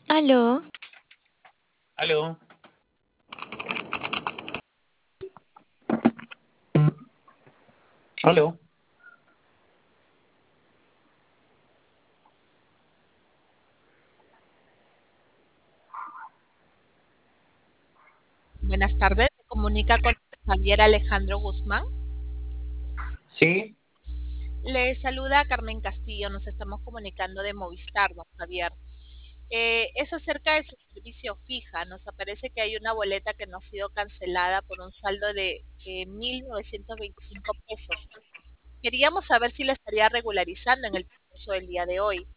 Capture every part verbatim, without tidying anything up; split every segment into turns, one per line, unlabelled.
Aló,
Aló, aló.
Buenas tardes, se comunica con Javier Alejandro Guzmán.
Sí,
Le saluda Carmen Castillo, nos estamos comunicando de Movistar, don Javier. Eh, es acerca de su servicio fija, nos aparece que hay una boleta que no ha sido cancelada por un saldo de eh, mil novecientos veinticinco pesos. Queríamos saber si la estaría regularizando en el curso del día de hoy.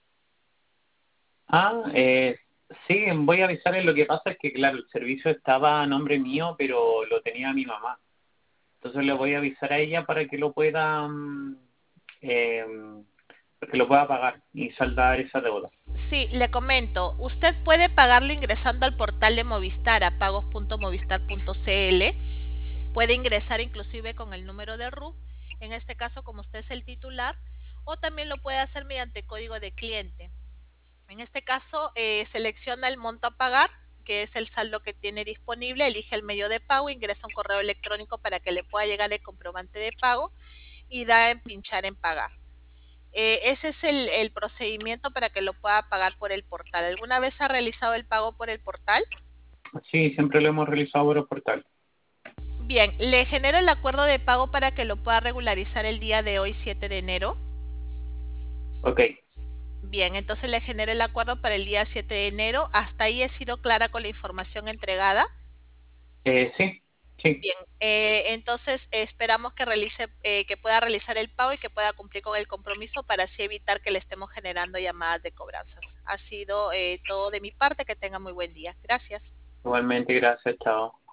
ah, eh, sí, voy a avisarle. Lo que pasa es que, claro, el servicio estaba a nombre mío, pero lo tenía mi mamá. Entonces le voy a avisar a ella para que lo pueda, mm, eh, que lo pueda pagar y saldar esa deuda.
Sí, le comento, usted puede pagarlo ingresando al portal de Movistar a pagos punto movistar punto cl. Puede ingresar inclusive con el número de R U, en este caso como usted es el titular, o también lo puede hacer mediante código de cliente. En este caso, eh, selecciona el monto a pagar, que es el saldo que tiene disponible, elige el medio de pago, ingresa un correo electrónico para que le pueda llegar el comprobante de pago y da en pinchar en pagar. Eh, ese es el, el procedimiento para que lo pueda pagar por el portal. ¿Alguna vez ha realizado el pago por el portal?
Sí, siempre lo hemos realizado por el portal.
Bien, le genero el acuerdo de pago para que lo pueda regularizar el día de hoy, siete de enero.
Ok,
Bien, entonces le genero el acuerdo para el día siete de enero. Hasta ahí he sido clara con la información entregada.
eh, sí, sí,
Bien, eh, entonces eh, esperamos que realice, eh, que pueda realizar el pago y que pueda cumplir con el compromiso para así evitar que le estemos generando llamadas de cobranzas. Ha sido eh, todo de mi parte. Que tenga muy buen día. Gracias.
igualmente, gracias, chao.